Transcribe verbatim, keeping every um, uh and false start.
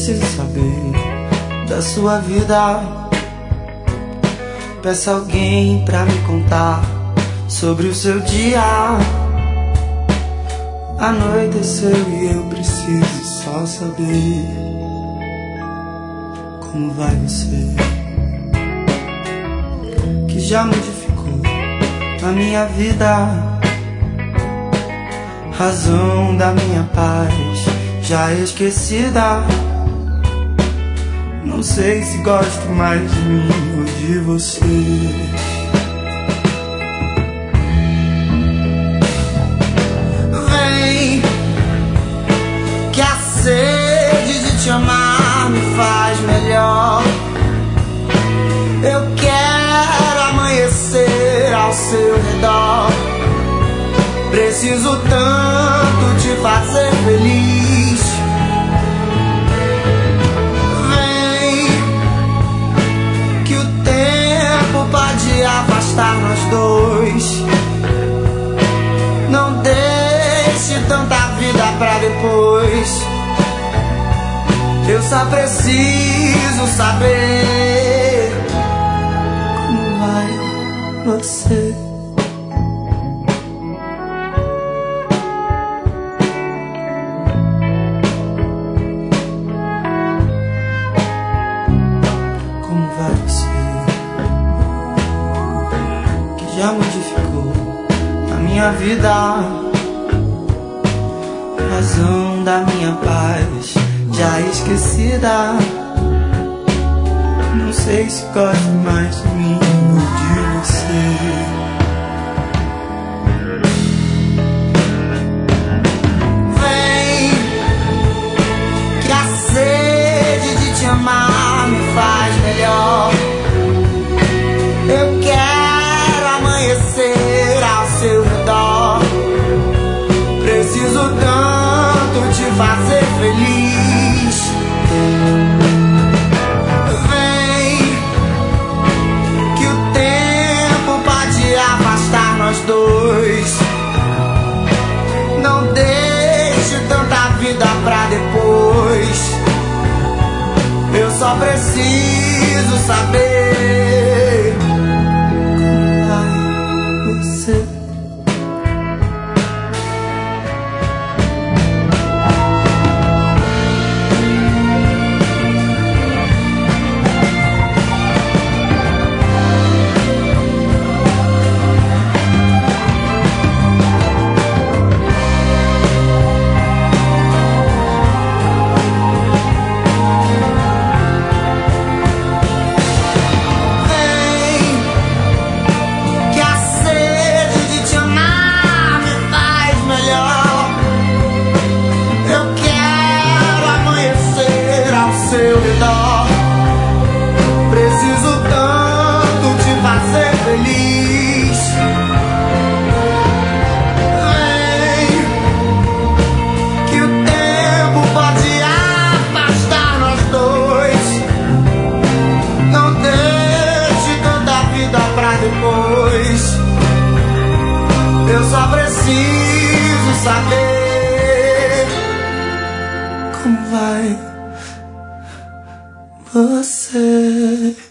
preciso saber da sua vida. Peça alguém pra me contar sobre o seu dia. Anoiteceu e eu preciso só saber como vai você, que já modificou a minha vida, razão da minha paz já esquecida. Não sei se gosto mais de mim ou de você. Vem, que a sede de te amar me faz melhor. Eu quero amanhecer ao seu redor. Preciso tanto te fazer feliz. Vem, que o tempo pode afastar nós dois. Não deixe tanta vida pra depois. Eu só preciso saber como vai você. Já modificou a minha vida, razão da minha paz já esquecida. Não sei se gosto mais de mim ou de você. Vem, que a sede de te amar me faz melhor. Eu quero amanhecer ao seu redor. Preciso tanto te fazer feliz. Vem, que o tempo pode afastar nós dois. Não deixe tanta vida pra depois. Eu só preciso saber como vai você. Preciso tanto te fazer feliz. Vem, que o tempo pode afastar nós dois. Não deixe tanta vida pra depois. Eu só preciso saber como vai você.